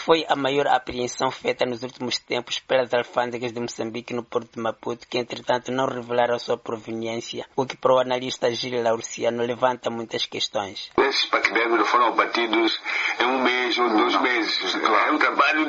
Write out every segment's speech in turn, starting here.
Foi a maior apreensão feita nos últimos tempos pelas alfândegas de Moçambique no porto de Maputo, que entretanto não revelaram a sua proveniência, o que para o analista Gil Laurciano levanta muitas questões. Esses paquidérmios foram abatidos em um mês ou 2 meses. É um trabalho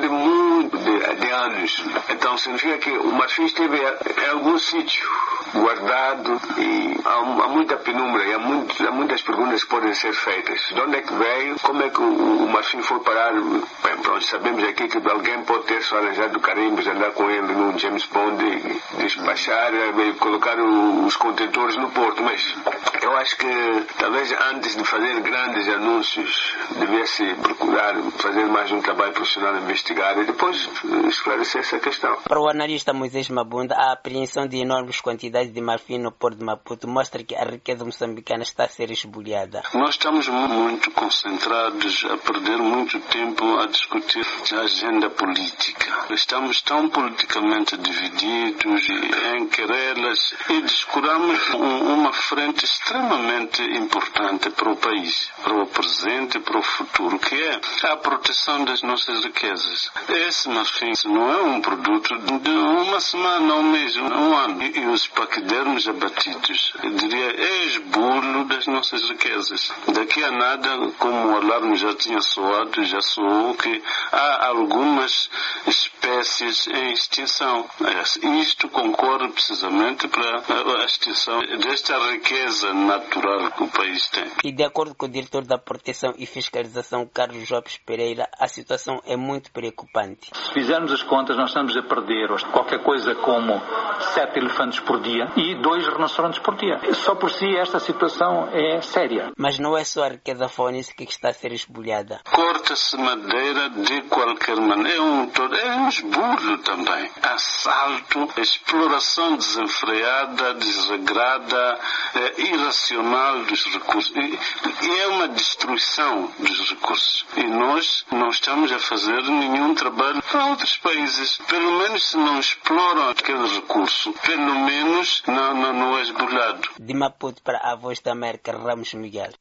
de anos. Então significa que o marfim esteve em algum sítio guardado e há muita penumbra e há muitas perguntas que podem ser feitas. De onde é que veio? Como é que o marfim foi parar? Bem, pronto, sabemos aqui que alguém pode ter só arranjado carimbos, andar com ele num James Bond e despachar e colocar os contentores no porto, mas eu acho que talvez antes de fazer grandes anúncios devia-se procurar fazer mais um trabalho profissional, investigar e depois esclarecer essa questão. Para o analista Moisés Mabunda, a apreensão de enormes quantidades de marfim no porto de Maputo mostra que a riqueza moçambicana está a ser esbulhada. Nós estamos muito concentrados a perder muito tempo a discutir a agenda política. Estamos tão politicamente divididos em querelas e descuramos uma frente extremamente importante para o país, para o presente e para o futuro, que é a proteção das nossas riquezas. Esse marfim não é um produto de uma semana, um mês, um ano. E os paquidermos abatidos, eu diria, é esbulho das nossas riquezas. Daqui a nada, como o alarme já tinha soado, já soou que há algumas espécies em extinção. Isto concorre precisamente para a extinção desta riqueza natural que o país tem. E de acordo com o diretor da Proteção e Fiscalização, Carlos Jopes Pereira, a situação é muito preocupante. Se fizermos as contas, nós estamos a perder qualquer coisa como 7 elefantes por dia e 2 rinocerontes por dia. Só por si esta situação é séria. Mas não é só a riqueza faunística que está a ser esbulhada. Corta-se madeira de qualquer maneira. É um esbulho também. Assalto, exploração desenfreada, desregrada, irracional dos recursos. E é uma destruição dos recursos. E nós não estamos a fazer nenhum trabalho para outros países. Pelo menos se não exploram aquele recurso, pelo menos não é esbulhado. De Maputo para a Voz da América, Ramos Miguel.